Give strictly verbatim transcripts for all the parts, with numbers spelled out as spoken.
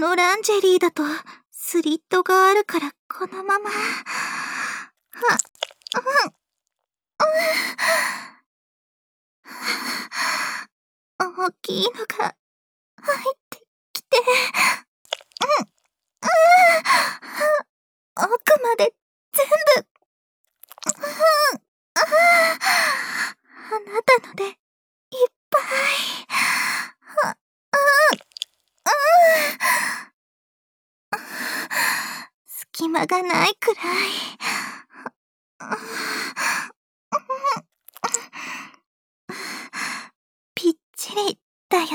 のランジェリーだとスリットがあるからこのまま。は、うん、うん、大きいのが入ってきて、うん、奥まで全部、あなたのでいっぱい。隙間がないくらい。ぴっちりだよ。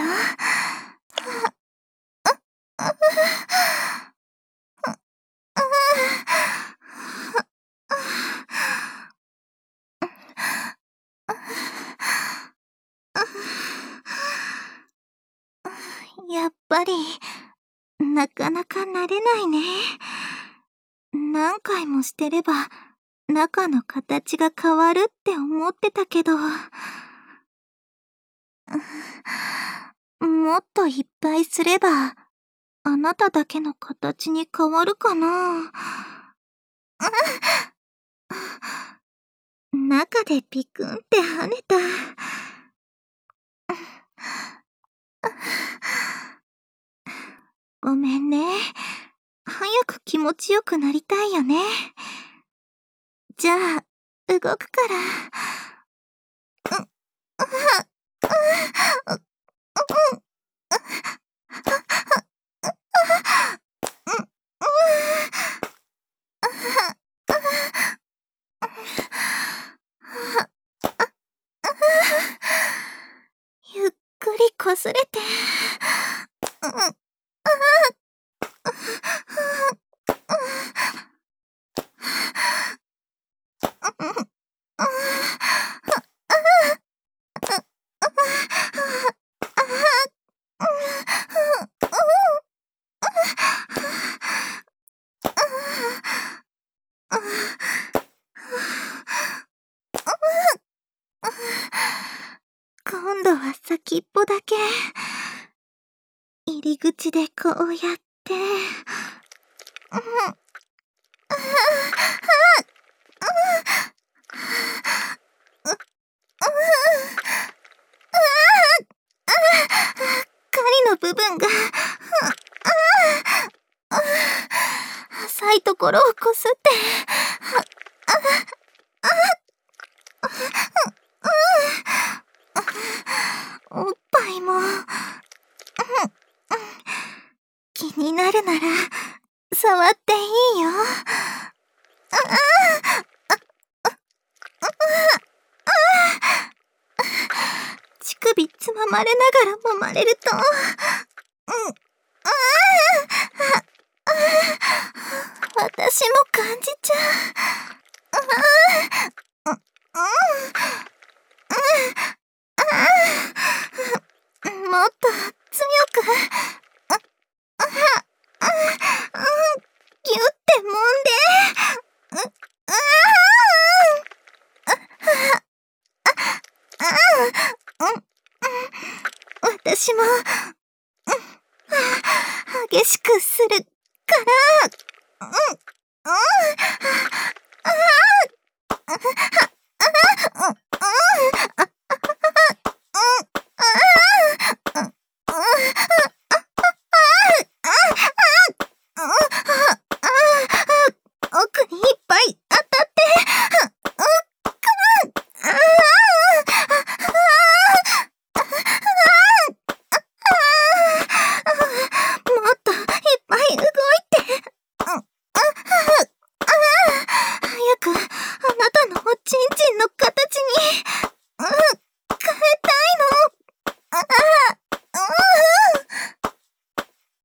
やっぱりなかなか慣れないね。何回もしてれば中の形が変わるって思ってたけど、もっといっぱいすればあなただけの形に変わるかな。中でピクンって跳ねた。ごめんね。早く気持ちよくなりたいよね。じゃあ、動くから。ゆっくりこすれて。今度は先っぽだけ。入り口でこうやって。狩りの部分が浅いところをこすって。おっぱいも気になるなら触っていいよ。乳首つままれながら揉まれると、うん、私も感じちゃう。もっと強くギュって揉んで。私も激しくするから。